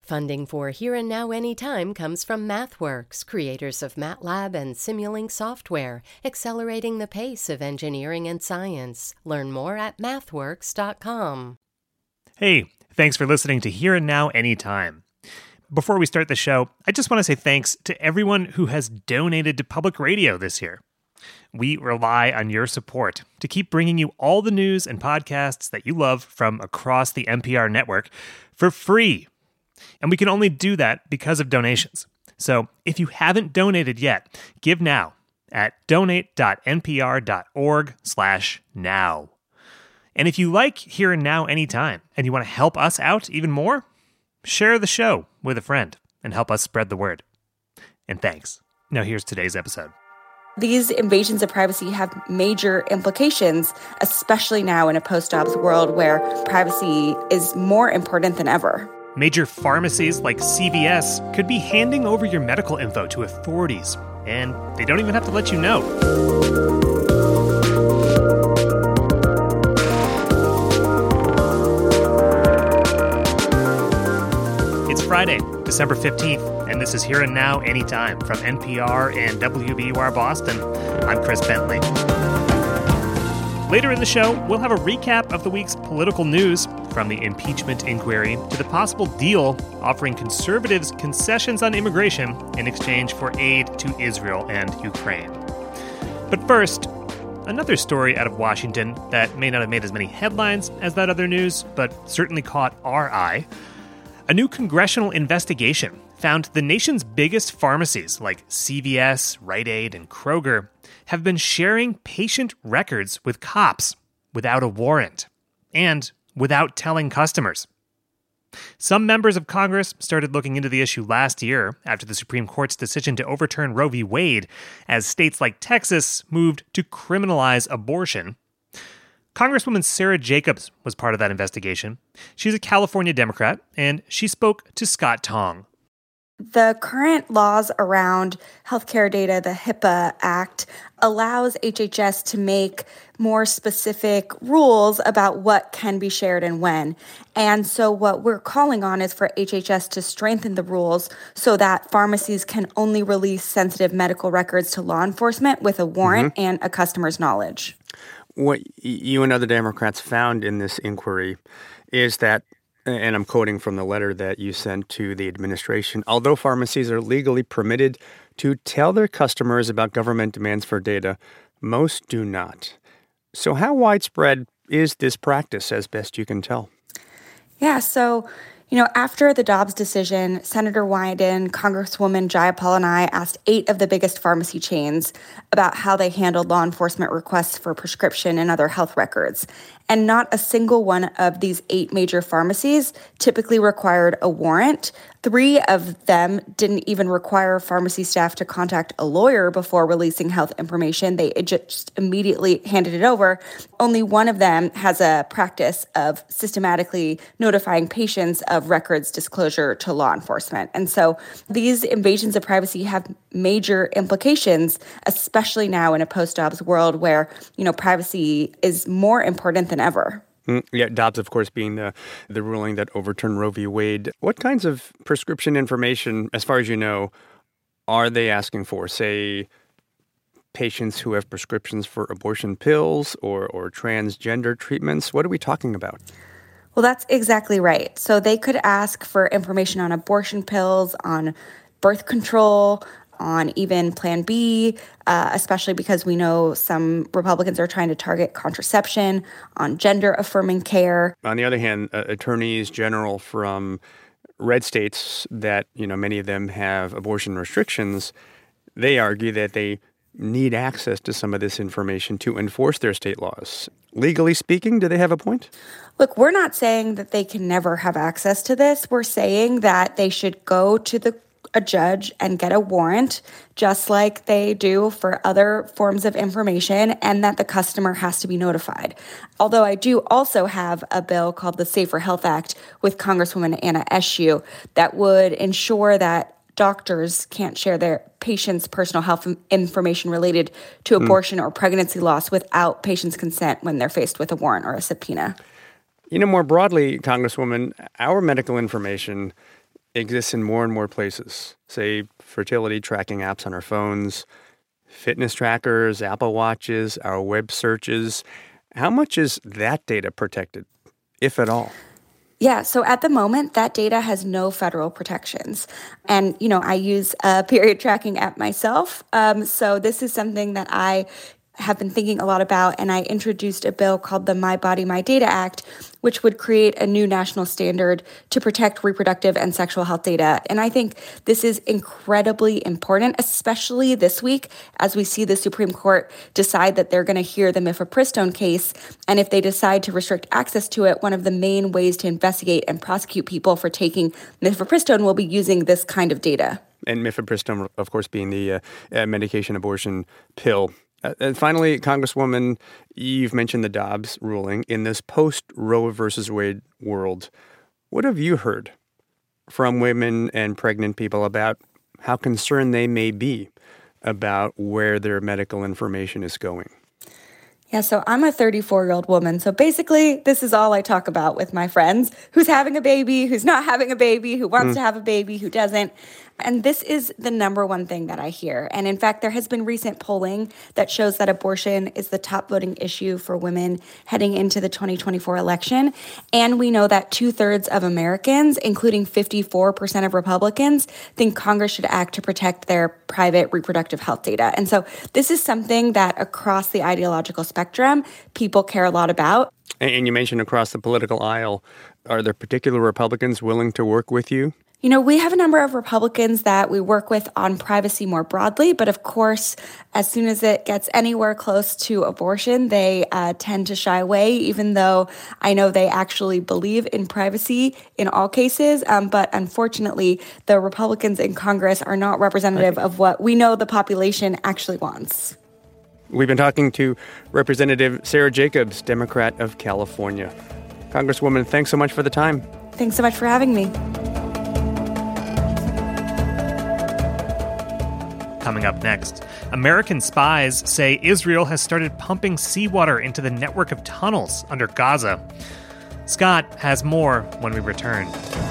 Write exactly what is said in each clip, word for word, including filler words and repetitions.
Funding for Here and Now Anytime comes from MathWorks, creators of MATLAB and Simulink software, accelerating the pace of engineering and science. Learn more at mathworks dot com. Hey, thanks for listening to Here and Now Anytime. Before we start the show, I just want to say thanks to everyone who has donated to public radio this year. We rely on your support to keep bringing you all the news and podcasts that you love from across the N P R network for free. And we can only do that because of donations. So if you haven't donated yet, give now at donate dot n p r dot org slash now. And if you like Here and Now Anytime and you want to help us out even more, share the show with a friend and help us spread the word. And thanks. Now here's today's episode. These invasions of privacy have major implications, especially now in a post-Dobbs world where privacy is more important than ever. Major pharmacies like C V S could be handing over your medical info to authorities, and they don't even have to let you know. It's Friday, December fifteenth, and this is Here and Now Anytime from N P R and W B U R Boston. I'm Chris Bentley. Later in the show, we'll have a recap of the week's political news, from the impeachment inquiry to the possible deal offering conservatives concessions on immigration in exchange for aid to Israel and Ukraine. But first, another story out of Washington that may not have made as many headlines as that other news, but certainly caught our eye. A new congressional investigation found the nation's biggest pharmacies like C V S, Rite Aid, and Kroger have been sharing patient records with cops without a warrant and without telling customers. Some members of Congress started looking into the issue last year after the Supreme Court's decision to overturn Roe v. Wade, as states like Texas moved to criminalize abortion. Congresswoman Sarah Jacobs was part of that investigation. She's a California Democrat, and she spoke to Scott Tong. The current laws around healthcare data, the HIPAA Act, allows H H S to make more specific rules about what can be shared and when. And so what we're calling on is for H H S to strengthen the rules so that pharmacies can only release sensitive medical records to law enforcement with a warrant mm-hmm. and a customer's knowledge. What you and other Democrats found in this inquiry is that, and I'm quoting from the letter that you sent to the administration, although pharmacies are legally permitted to tell their customers about government demands for data, most do not. So how widespread is this practice, as best you can tell? Yeah, so, you know, after the Dobbs decision, Senator Wyden, Congresswoman Jayapal, and I asked eight of the biggest pharmacy chains about how they handled law enforcement requests for prescription and other health records. And not a single one of these eight major pharmacies typically required a warrant. Three of them didn't even require pharmacy staff to contact a lawyer before releasing health information. They just immediately handed it over. Only one of them has a practice of systematically notifying patients of records disclosure to law enforcement. And so these invasions of privacy have major implications, especially now in a post-Dobbs world where, you know, privacy is more important than ever. Mm, yeah, Dobbs, of course, being the, the ruling that overturned Roe v. Wade. What kinds of prescription information, as far as you know, are they asking for? Say, patients who have prescriptions for abortion pills or, or transgender treatments? What are we talking about? Well, that's exactly right. So they could ask for information on abortion pills, on birth control, on even Plan B, uh, especially because we know some Republicans are trying to target contraception, on gender-affirming care. On the other hand, uh, attorneys general from red states that, you know, many of them have abortion restrictions, they argue that they need access to some of this information to enforce their state laws. Legally speaking, do they have a point? Look, we're not saying that they can never have access to this. We're saying that they should go to the a judge and get a warrant, just like they do for other forms of information, and that the customer has to be notified. Although I do also have a bill called the Safer Health Act with Congresswoman Anna Eshoo that would ensure that doctors can't share their patients' personal health information related to abortion mm. or pregnancy loss without patients' consent when they're faced with a warrant or a subpoena. You know, more broadly, Congresswoman, our medical information exists in more and more places, say fertility tracking apps on our phones, fitness trackers, Apple Watches, our web searches. How much is that data protected, if at all? Yeah, so at the moment, that data has no federal protections. And, you know, I use a period tracking app myself. Um, so this is something that I have been thinking a lot about, and I introduced a bill called the My Body, My Data Act, which would create a new national standard to protect reproductive and sexual health data. And I think this is incredibly important, especially this week, as we see the Supreme Court decide that they're going to hear the mifepristone case. And if they decide to restrict access to it, one of the main ways to investigate and prosecute people for taking mifepristone will be using this kind of data. And mifepristone, of course, being the uh, uh, medication abortion pill. Uh, and finally, Congresswoman, you've mentioned the Dobbs ruling. In this post-Roe versus Wade world, what have you heard from women and pregnant people about how concerned they may be about where their medical information is going? Yeah, so I'm a thirty-four-year-old woman. So basically, this is all I talk about with my friends. Who's having a baby, who's not having a baby, who wants mm. to have a baby, who doesn't. And this is the number one thing that I hear. And in fact, there has been recent polling that shows that abortion is the top voting issue for women heading into the twenty twenty-four election. And we know that two-thirds of Americans, including fifty-four percent of Republicans, think Congress should act to protect their private reproductive health data. And so this is something that across the ideological spectrum, people care a lot about. And you mentioned across the political aisle. Are there particular Republicans willing to work with you? You know, we have a number of Republicans that we work with on privacy more broadly, but of course, as soon as it gets anywhere close to abortion, they uh, tend to shy away, even though I know they actually believe in privacy in all cases. Um, but unfortunately, the Republicans in Congress are not representative of what we know the population actually wants. We've been talking to Representative Sara Jacobs, Democrat of California. Congresswoman, thanks so much for the time. Thanks so much for having me. Coming up next, American spies say Israel has started pumping seawater into the network of tunnels under Gaza. Scott has more when we return.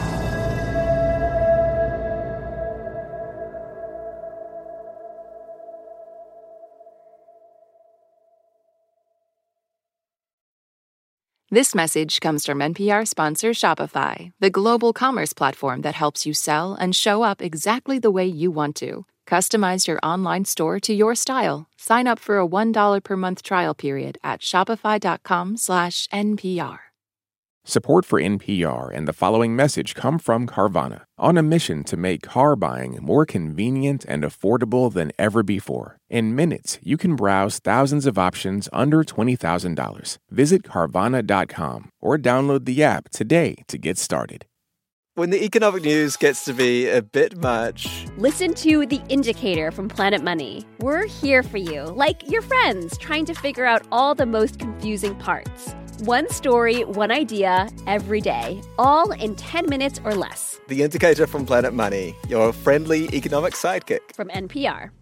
This message comes from N P R sponsor Shopify, the global commerce platform that helps you sell and show up exactly the way you want to. Customize your online store to your style. Sign up for a one dollar per month trial period at shopify.com slash NPR. Support for N P R and the following message come from Carvana, on a mission to make car buying more convenient and affordable than ever before. In minutes, you can browse thousands of options under twenty thousand dollars. Visit Carvana dot com or download the app today to get started. When the economic news gets to be a bit much, listen to The Indicator from Planet Money. We're here for you, like your friends, trying to figure out all the most confusing parts. One story, one idea, every day, all in ten minutes or less. The Indicator from Planet Money, your friendly economic sidekick. From N P R.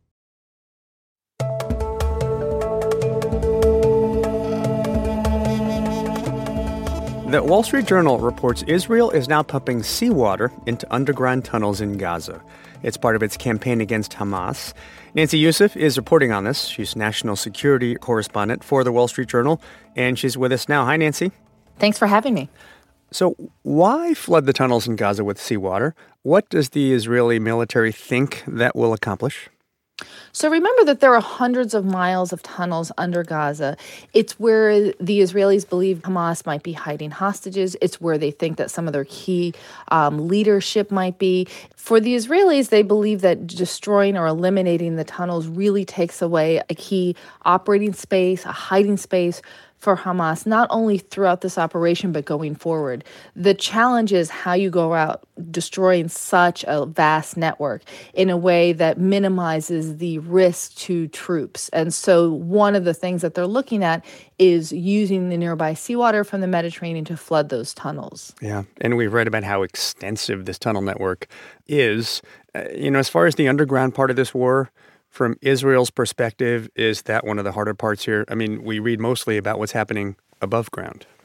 The Wall Street Journal reports Israel is now pumping seawater into underground tunnels in Gaza. It's part of its campaign against Hamas. Nancy Youssef is reporting on this. She's national security correspondent for the Wall Street Journal, and she's with us now. Hi, Nancy. Thanks for having me. So why flood the tunnels in Gaza with seawater? What does the Israeli military think that will accomplish? So remember that there are hundreds of miles of tunnels under Gaza. It's where the Israelis believe Hamas might be hiding hostages. It's where they think that some of their key um, leadership might be. For the Israelis, they believe that destroying or eliminating the tunnels really takes away a key operating space, a hiding space for Hamas, not only throughout this operation, but going forward. The challenge is how you go out destroying such a vast network in a way that minimizes the risk to troops. And so one of the things that they're looking at is using the nearby seawater from the Mediterranean to flood those tunnels. Yeah, and we've read about how extensive this tunnel network is. Uh, you know, as far as the underground part of this war, from Israel's perspective, is that one of the harder parts here? I mean, we read mostly about what's happening above ground.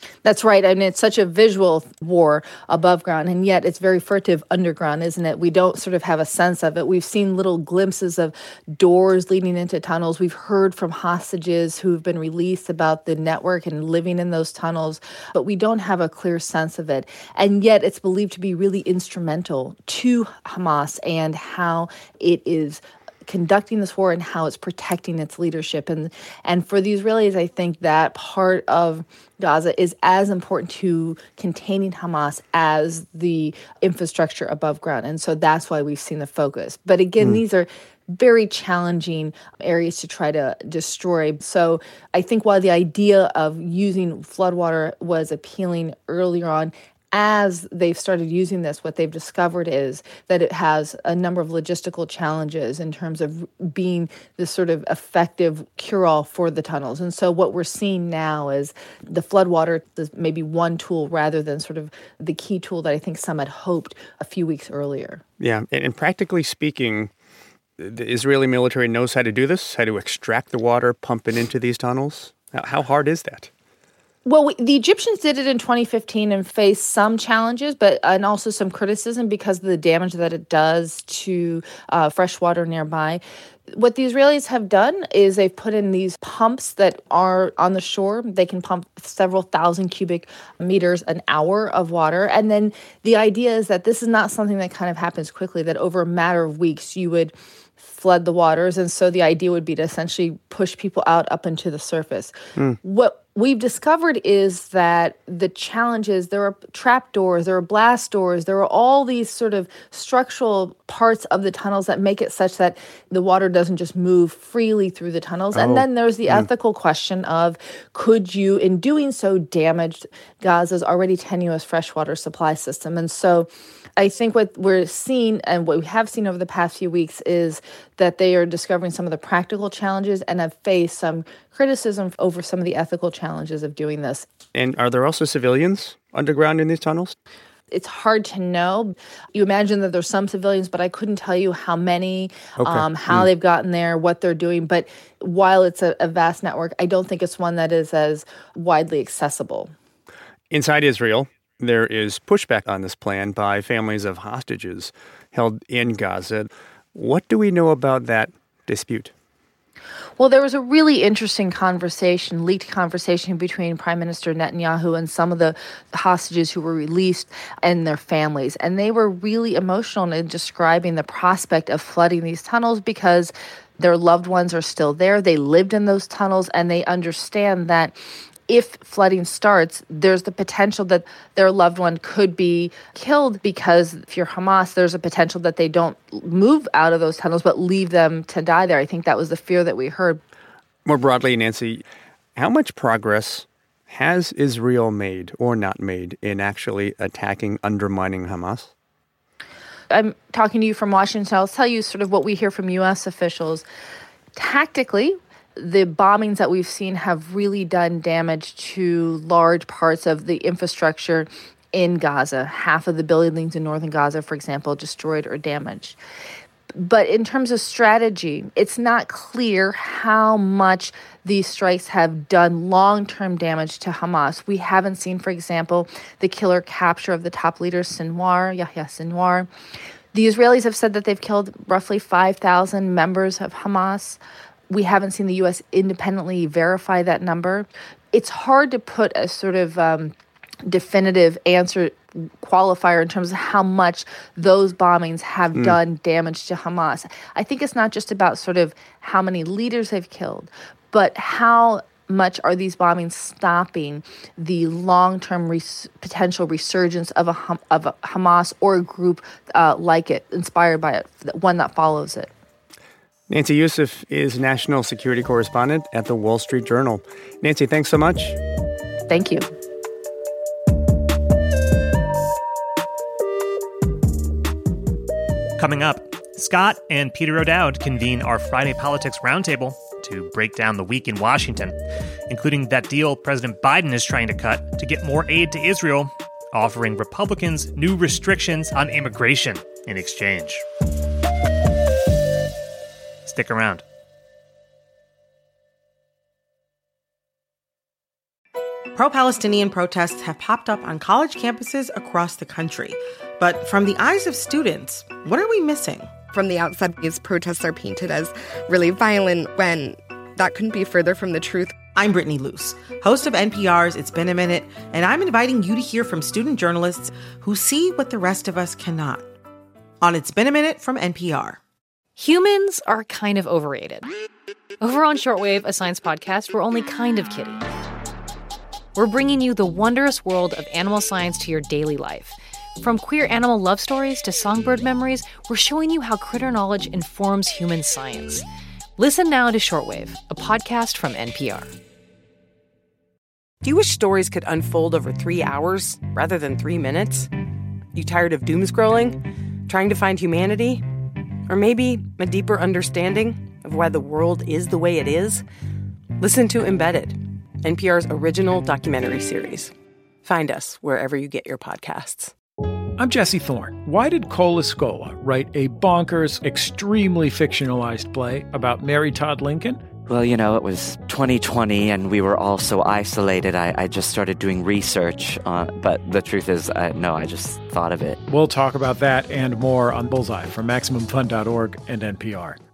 That's right. I mean, it's such a visual war above ground, and yet it's very furtive underground, isn't it? We don't sort of have a sense of it. We've seen little glimpses of doors leading into tunnels. We've heard from hostages who've been released about the network and living in those tunnels, but we don't have a clear sense of it. And yet it's believed to be really instrumental to Hamas and how it is conducting this war and how it's protecting its leadership. And and for the Israelis, I think that part of Gaza is as important to containing Hamas as the infrastructure above ground. And so that's why we've seen the focus. But again, mm. these are very challenging areas to try to destroy. So I think while the idea of using floodwater was appealing earlier on, as they've started using this, what they've discovered is that it has a number of logistical challenges in terms of being this sort of effective cure-all for the tunnels. And so what we're seeing now is the floodwater is maybe one tool rather than sort of the key tool that I think some had hoped a few weeks earlier. Yeah, and, and practically speaking, the Israeli military knows how to do this, how to extract the water, pump it into these tunnels. How, how hard is that? Well, we, the Egyptians did it in twenty fifteen and faced some challenges, but and also some criticism because of the damage that it does to uh, fresh water nearby. What the Israelis have done is they've put in these pumps that are on the shore. They can pump several thousand cubic meters an hour of water. And then the idea is that this is not something that kind of happens quickly, that over a matter of weeks you would flood the waters. And so the idea would be to essentially push people out up into the surface. Mm. What we've discovered is that the challenges, there are trap doors, there are blast doors, there are all these sort of structural parts of the tunnels that make it such that the water doesn't just move freely through the tunnels. Oh. And then there's the mm. ethical question of, could you, in doing so, damage Gaza's already tenuous freshwater supply system? And so I think what we're seeing and what we have seen over the past few weeks is that they are discovering some of the practical challenges and have faced some criticism over some of the ethical challenges of doing this. And are there also civilians underground in these tunnels? It's hard to know. You imagine that there's some civilians, but I couldn't tell you how many, okay. um, how mm. they've gotten there, what they're doing. But while it's a, a vast network, I don't think it's one that is as widely accessible. Inside Israel, there is pushback on this plan by families of hostages held in Gaza. What do we know about that dispute? Well, there was a really interesting conversation, leaked conversation between Prime Minister Netanyahu and some of the hostages who were released and their families. And they were really emotional in describing the prospect of flooding these tunnels because their loved ones are still there. They lived in those tunnels, and they understand that if flooding starts, there's the potential that their loved one could be killed because if you're Hamas, there's a potential that they don't move out of those tunnels but leave them to die there. I think that was the fear that we heard. More broadly, Nancy, how much progress has Israel made or not made in actually attacking, undermining Hamas? I'm talking to you from Washington. I'll tell you sort of what we hear from U S officials. Tactically, the bombings that we've seen have really done damage to large parts of the infrastructure in Gaza. Half of the buildings in northern Gaza, for example, destroyed or damaged. But in terms of strategy, it's not clear how much these strikes have done long-term damage to Hamas. We haven't seen, for example, the killer capture of the top leader, Sinwar, Yahya Sinwar. The Israelis have said that they've killed roughly five thousand members of Hamas. We haven't seen the U S independently verify that number. It's hard to put a sort of um, definitive answer qualifier in terms of how much those bombings have mm. done damage to Hamas. I think it's not just about sort of how many leaders they've killed, but how much are these bombings stopping the long-term res- potential resurgence of a, hum- of a Hamas or a group uh, like it, inspired by it, one that follows it. Nancy Youssef is national security correspondent at the Wall Street Journal. Nancy, thanks so much. Thank you. Coming up, Scott and Peter O'Dowd convene our Friday Politics Roundtable to break down the week in Washington, including that deal President Biden is trying to cut to get more aid to Israel, offering Republicans new restrictions on immigration in exchange. Stick around. pro-Palestinian protests have popped up on college campuses across the country. But from the eyes of students, what are we missing? From the outside, these protests are painted as really violent when that couldn't be further from the truth. I'm Brittany Luce, host of N P R's It's Been a Minute, and I'm inviting you to hear from student journalists who see what the rest of us cannot. On It's Been a Minute from N P R. Humans are kind of overrated. Over on Shortwave, a science podcast, we're only kind of kidding. We're bringing you the wondrous world of animal science to your daily life. From queer animal love stories to songbird memories, we're showing you how critter knowledge informs human science. Listen now to Shortwave, a podcast from N P R. Do you wish stories could unfold over three hours rather than three minutes? You tired of doom scrolling? Trying to find humanity? Or maybe a deeper understanding of why the world is the way it is? Listen to Embedded, N P R's original documentary series. Find us wherever you get your podcasts. I'm Jesse Thorne. Why did Cole Escola write a bonkers, extremely fictionalized play about Mary Todd Lincoln? Well, you know, it was twenty twenty and we were all so isolated. I, I just started doing research. Uh, but the truth is, I, no, I just thought of it. We'll talk about that and more on Bullseye from Maximum Fun dot org and N P R.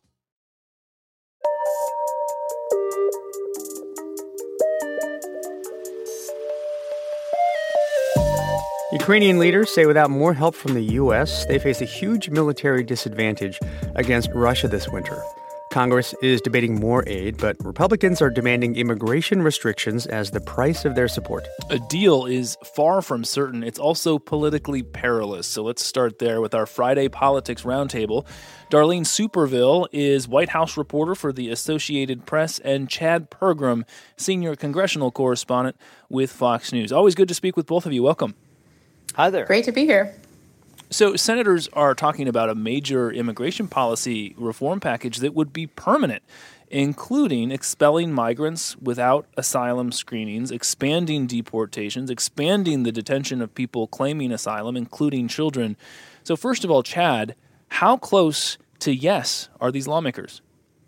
Ukrainian leaders say without more help from the U S, they face a huge military disadvantage against Russia this winter. Congress is debating more aid, but Republicans are demanding immigration restrictions as the price of their support. A deal is far from certain. It's also politically perilous. So let's start there with our Friday Politics Roundtable. Darlene Superville is White House reporter for the Associated Press, and Chad Pergram, senior congressional correspondent with Fox News. Always good to speak with both of you. Welcome. Hi there. Great to be here. So senators are talking about a major immigration policy reform package that would be permanent, including expelling migrants without asylum screenings, expanding deportations, expanding the detention of people claiming asylum, including children. So first of all, Chad, how close to yes are these lawmakers?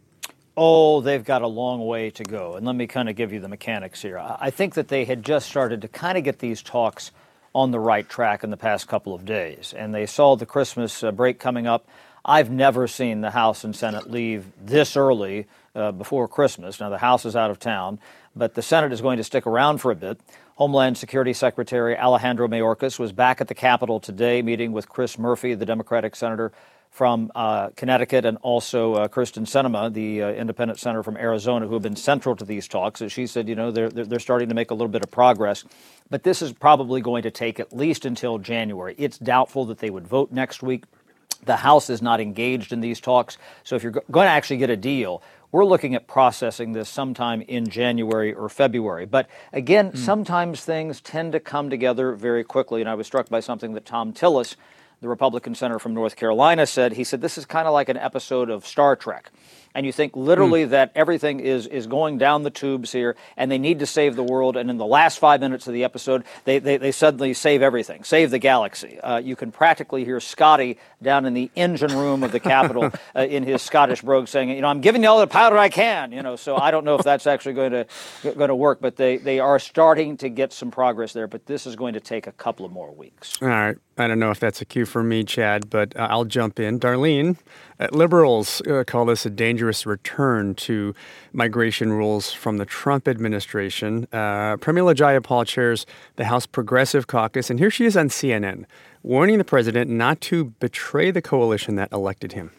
Oh, they've got a long way to go. And let me kind of give you the mechanics here. I think that they had just started to kind of get these talks on the right track in the past couple of days. And they saw the Christmas uh, break coming up. I've never seen the House and Senate leave this early uh, before Christmas. Now, the House is out of town, but the Senate is going to stick around for a bit. Homeland Security Secretary Alejandro Mayorkas was back at the Capitol today meeting with Chris Murphy, the Democratic senator from uh, Connecticut, and also uh, Kristen Sinema, the uh, independent senator from Arizona, who have been central to these talks. As she said, you know, they're, they're starting to make a little bit of progress. But this is probably going to take at least until January. It's doubtful that they would vote next week. The House is not engaged in these talks. So if you're go- going to actually get a deal, we're looking at processing this sometime in January or February. But again, mm. sometimes things tend to come together very quickly. And I was struck by something that Tom Tillis, the Republican senator from North Carolina, said. He said, this is kind of like an episode of Star Trek. And you think literally mm. that everything is is going down the tubes here, and they need to save the world. And in the last five minutes of the episode, they they, they suddenly save everything, save the galaxy. Uh, you can practically hear Scotty down in the engine room of the Capitol uh, in his Scottish brogue saying, you know, I'm giving you all the powder I can. You know, so I don't know if that's actually going to going to work, but they, they are starting to get some progress there. But this is going to take a couple of more weeks. All right. I don't know if that's a cue for me, Chad, but uh, I'll jump in. Darlene, uh, liberals uh, call this a dangerous return to migration rules from the Trump administration. Uh, Pramila Jayapal chairs the House Progressive Caucus, and here she is on C N N, warning the president not to betray the coalition that elected him.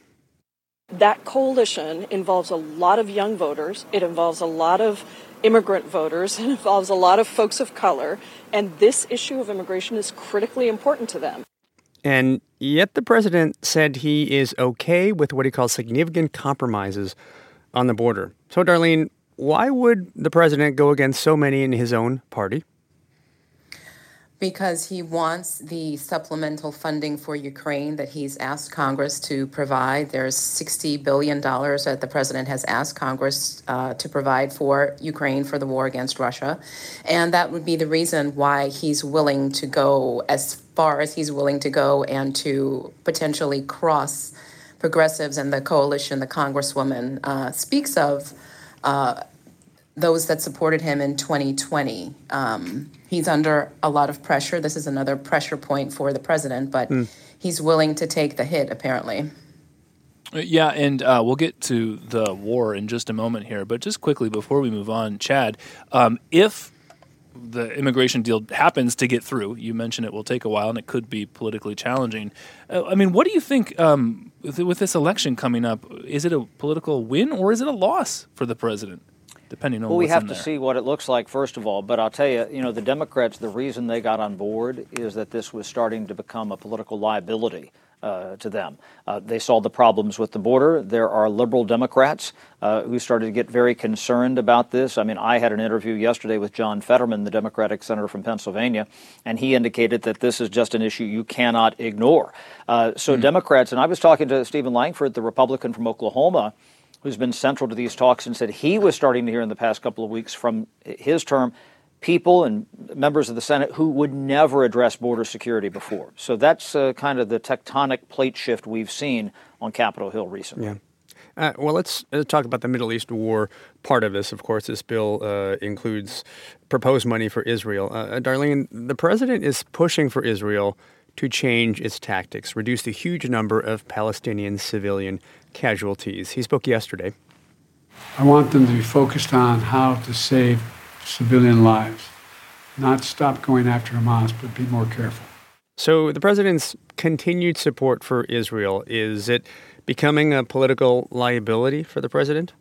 That coalition involves a lot of young voters. It involves a lot of immigrant voters. It involves a lot of folks of color. And this issue of immigration is critically important to them. And yet the president said he is okay with what he calls significant compromises on the border. So, Darlene, why would the president go against so many in his own party? Because he wants the supplemental funding for Ukraine that he's asked Congress to provide. There's sixty billion dollars that the president has asked Congress uh, to provide for Ukraine for the war against Russia. And that would be the reason why he's willing to go as far as he's willing to go and to potentially cross progressives and the coalition the Congresswoman uh, speaks of uh, those that supported him in twenty twenty. Um, he's under a lot of pressure. This is another pressure point for the president, but mm. he's willing to take the hit, apparently. Yeah, and uh, we'll get to the war in just a moment here. But just quickly before we move on, Chad, um, if the immigration deal happens to get through, you mentioned it will take a while and it could be politically challenging. Uh, I mean, what do you think um, with, with this election coming up? Is it a political win or is it a loss for the president? Depending on well, we what's have in to there. see what it looks like, first of all. But I'll tell you, you know, the Democrats, the reason they got on board is that this was starting to become a political liability uh, to them. Uh, they saw the problems with the border. There are liberal Democrats uh, who started to get very concerned about this. I mean, I had an interview yesterday with John Fetterman, the Democratic senator from Pennsylvania, and he indicated that this is just an issue you cannot ignore. Uh, so mm. Democrats, and I was talking to Stephen Langford, the Republican from Oklahoma, who's been central to these talks, and said he was starting to hear in the past couple of weeks from his term people and members of the Senate who would never address border security before. So that's uh, kind of the tectonic plate shift we've seen on Capitol Hill recently. Yeah. Uh, well, let's uh, talk about the Middle East war part of this. Of course, this bill uh, includes proposed money for Israel. Uh, Darlene, the president is pushing for Israel to change its tactics, reduce the huge number of Palestinian civilian casualties. He spoke yesterday. I want them to be focused on how to save civilian lives, not stop going after Hamas, but be more careful. So the president's continued support for Israel, is it becoming a political liability for the president?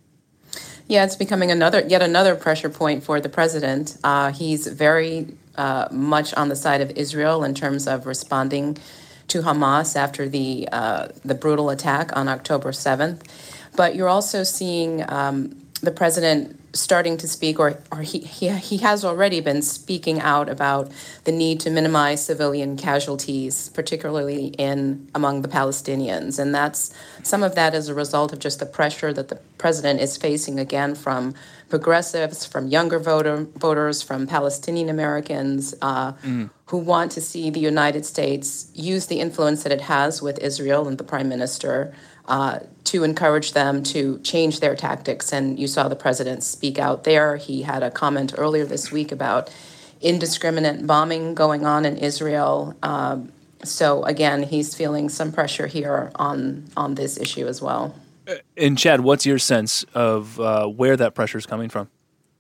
Yeah, it's becoming another yet another pressure point for the president. Uh, he's very uh, much on the side of Israel in terms of responding to Hamas after the uh, the brutal attack on October seventh. But you're also seeing um, the president starting to speak, or, or he, he he has already been speaking out about the need to minimize civilian casualties, particularly in among the Palestinians. And that's some of that as a result of just the pressure that the president is facing again from progressives, from younger voter, voters, from Palestinian Americans uh, mm. who want to see the United States use the influence that it has with Israel and the prime minister uh, to encourage them to change their tactics. And you saw the president speak out there. He had a comment earlier this week about indiscriminate bombing going on in Israel. Um, so again, he's feeling some pressure here on, on this issue as well. And Chad, what's your sense of uh, where that pressure is coming from?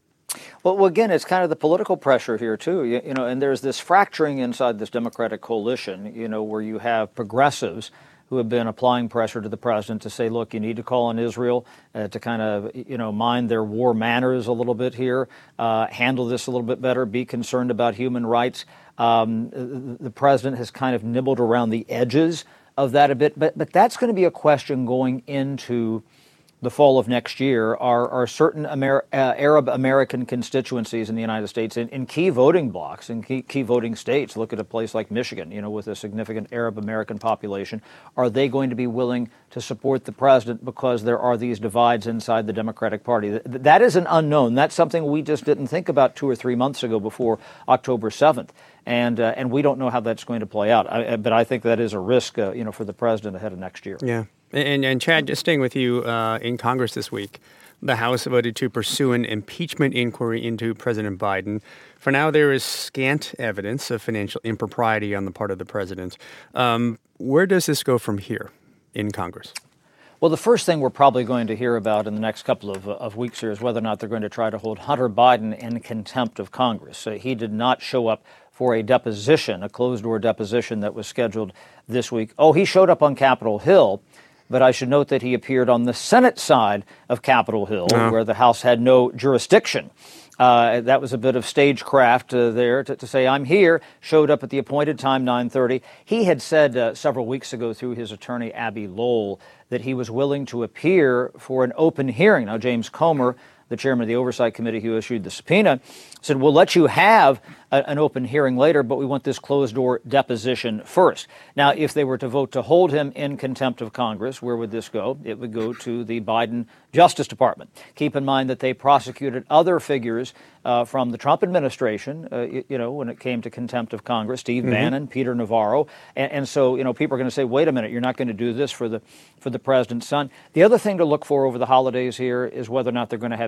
Well, well, again, it's kind of the political pressure here, too. You, you know, and there's this fracturing inside this Democratic coalition, you know, where you have progressives who have been applying pressure to the president to say, look, you need to call on Israel uh, to kind of, you know, mind their war manners a little bit here, uh, handle this a little bit better, be concerned about human rights. Um, the president has kind of nibbled around the edges of that a bit, but but that's going to be a question going into the fall of next year. Are are certain Amer- uh, Arab American constituencies in the United States in, in key voting blocks, in key, key voting states? Look at a place like Michigan, you know, with a significant Arab American population. Are they going to be willing to support the president because there are these divides inside the Democratic Party? That, that is an unknown. That's something we just didn't think about two or three months ago before October seventh. And uh, and we don't know how that's going to play out. I, but I think that is a risk, uh, you know, for the president ahead of next year. Yeah. And, and Chad, just staying with you, uh, in Congress this week, the House voted to pursue an impeachment inquiry into President Biden. For now, there is scant evidence of financial impropriety on the part of the president. Um, where does this go from here in Congress? Well, the first thing we're probably going to hear about in the next couple of, of weeks here is whether or not they're going to try to hold Hunter Biden in contempt of Congress. Uh, he did not show up for a deposition, a closed-door deposition that was scheduled this week. Oh, he showed up on Capitol Hill, but I should note that he appeared on the Senate side of Capitol Hill, uh-huh. where the House had no jurisdiction. Uh, that was a bit of stagecraft uh, there to, to say, I'm here, showed up at the appointed time, nine thirty. He had said uh, several weeks ago through his attorney, Abby Lowell, that he was willing to appear for an open hearing. Now, James Comer, the chairman of the Oversight Committee who issued the subpoena, said, we'll let you have a, an open hearing later, but we want this closed-door deposition first. Now, if they were to vote to hold him in contempt of Congress, where would this go? It would go to the Biden Justice Department. Keep in mind that they prosecuted other figures uh, from the Trump administration, uh, you, you know, when it came to contempt of Congress, Steve mm-hmm. Bannon, Peter Navarro. And, and so, you know, people are going to say, wait a minute, you're not going to do this for the for the president's son. The other thing to look for over the holidays here is whether or not they're going to have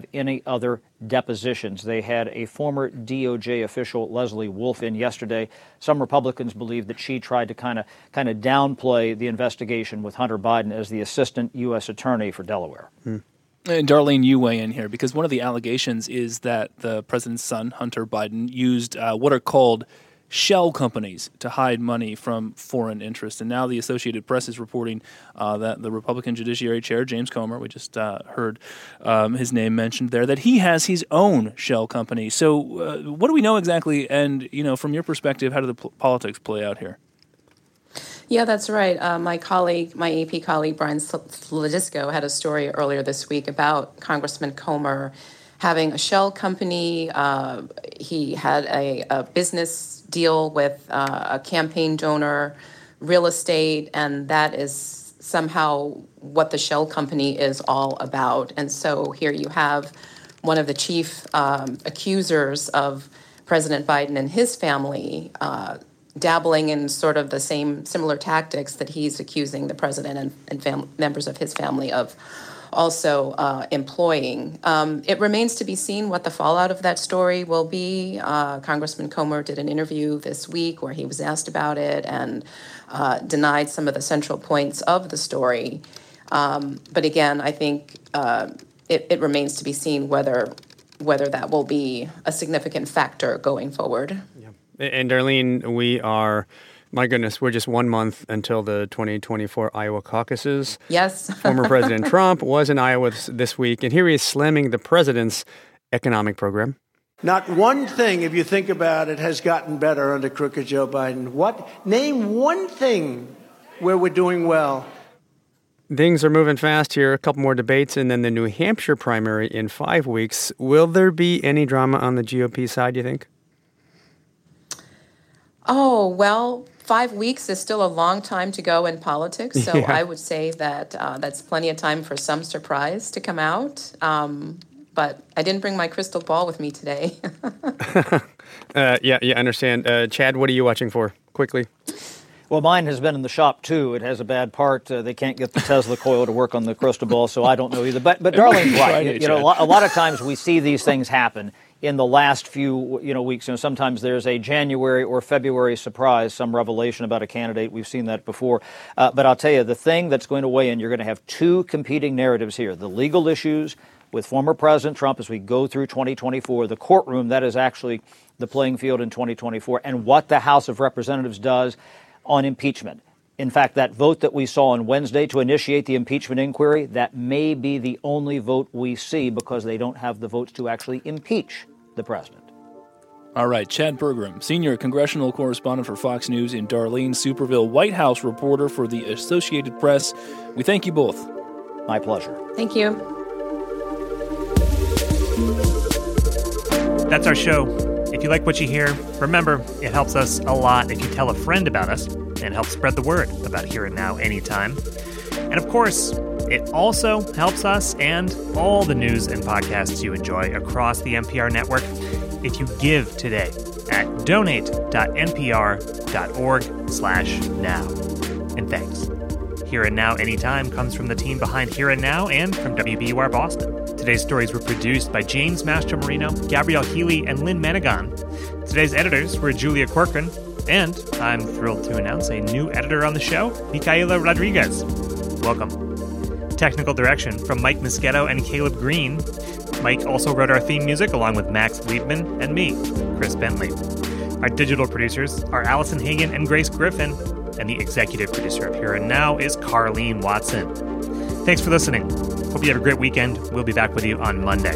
any other depositions. They had a former D O J official, Leslie Wolf, in yesterday. Some Republicans believe that she tried to kind of kind of downplay the investigation with Hunter Biden as the assistant U S attorney for Delaware. Hmm. And Darlene, you weigh in here because one of the allegations is that the president's son, Hunter Biden, used uh, what are called shell companies to hide money from foreign interests. And now the Associated Press is reporting uh, that the Republican Judiciary Chair, James Comer, we just uh, heard um, his name mentioned there, that he has his own shell company. So uh, what do we know exactly? And, you know, from your perspective, how do the p- politics play out here? Yeah, that's right. Uh, my colleague, my A P colleague, Brian Sladisco, had a story earlier this week about Congressman Comer having a shell company. Uh, he had a, a business deal with uh, a campaign donor, real estate, and that is somehow what the shell company is all about. And so here you have one of the chief um, accusers of President Biden and his family uh, dabbling in sort of the same similar tactics that he's accusing the president and, and fam- members of his family of also uh, employing. Um, it remains to be seen what the fallout of that story will be. Uh, Congressman Comer did an interview this week where he was asked about it and uh, denied some of the central points of the story. Um, but again, I think uh, it, it remains to be seen whether whether that will be a significant factor going forward. Yeah. And Darlene, we are, my goodness, we're just one month until the twenty twenty-four Iowa caucuses. Yes. Former President Trump was in Iowa this week, and here he is slamming the president's economic program. Not one thing, if you think about it, has gotten better under crooked Joe Biden. What? Name one thing where we're doing well. Things are moving fast here. A couple more debates, and then the New Hampshire primary in five weeks. Will there be any drama on the G O P side, do you think? Oh, well, five weeks is still a long time to go in politics. So yeah. I would say that uh, that's plenty of time for some surprise to come out. Um, but I didn't bring my crystal ball with me today. uh, yeah, yeah, I understand. Uh, Chad, what are you watching for? Quickly. Well, mine has been in the shop, too. It has a bad part. Uh, they can't get the Tesla coil to work on the crystal ball, so I don't know either. But, but Darlene's right. You, you know, a lot, a lot of times we see these things happen in the last few, you know, weeks. You know, sometimes there's a January or February surprise, some revelation about a candidate. We've seen that before. Uh, but I'll tell you, the thing that's going to weigh in, you're going to have two competing narratives here. The legal issues with former President Trump as we go through twenty twenty-four, the courtroom, that is actually the playing field in twenty twenty-four, and what the House of Representatives does on impeachment. In fact, that vote that we saw on Wednesday to initiate the impeachment inquiry, that may be the only vote we see because they don't have the votes to actually impeach the president. All right, Chad Pergram, senior congressional correspondent for Fox News, and Darlene Superville, White House reporter for the Associated Press. We thank you both. My pleasure. Thank you. That's our show. If you like what you hear, remember, it helps us a lot if you tell a friend about us and help spread the word about Here and Now Anytime. And of course, it also helps us and all the news and podcasts you enjoy across the N P R network if you give today at donate.npr.org slash now. And thanks. Here and Now Anytime comes from the team behind Here and Now and from W B U R Boston. Today's stories were produced by James Mastromarino, Gabrielle Healy, and Lynn Manigan. Today's editors were Julia Corcoran, and I'm thrilled to announce a new editor on the show, Micaela Rodriguez. Welcome. Technical direction from Mike Moschetto and Caleb Green. Mike also wrote our theme music along with Max Liebman and me, Chris Bentley. Our digital producers are Allison Hagen and Grace Griffin, and the executive producer of Here and Now is Carlene Watson. Thanks for listening. Hope you have a great weekend. We'll be back with you on Monday.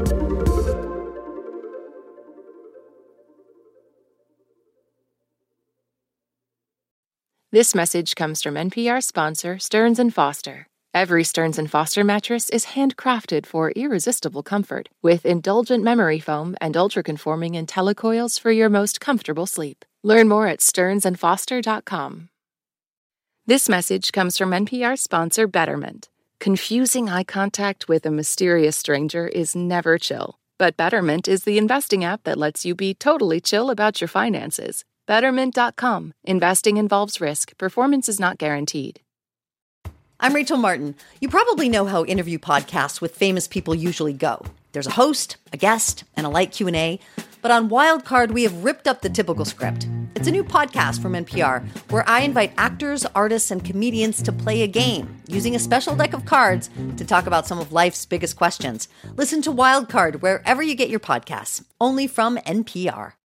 This message comes from N P R sponsor Stearns and Foster. Every Stearns and Foster mattress is handcrafted for irresistible comfort with indulgent memory foam and ultra-conforming IntelliCoils for your most comfortable sleep. Learn more at stearns and foster dot com. This message comes from N P R sponsor Betterment. Confusing eye contact with a mysterious stranger is never chill. But Betterment is the investing app that lets you be totally chill about your finances. Betterment dot com. Investing involves risk. Performance is not guaranteed. I'm Rachel Martin. You probably know how interview podcasts with famous people usually go. There's a host, a guest, and a light Q and A. But on Wildcard, we have ripped up the typical script. It's a new podcast from N P R where I invite actors, artists, and comedians to play a game using a special deck of cards to talk about some of life's biggest questions. Listen to Wildcard wherever you get your podcasts, only from N P R.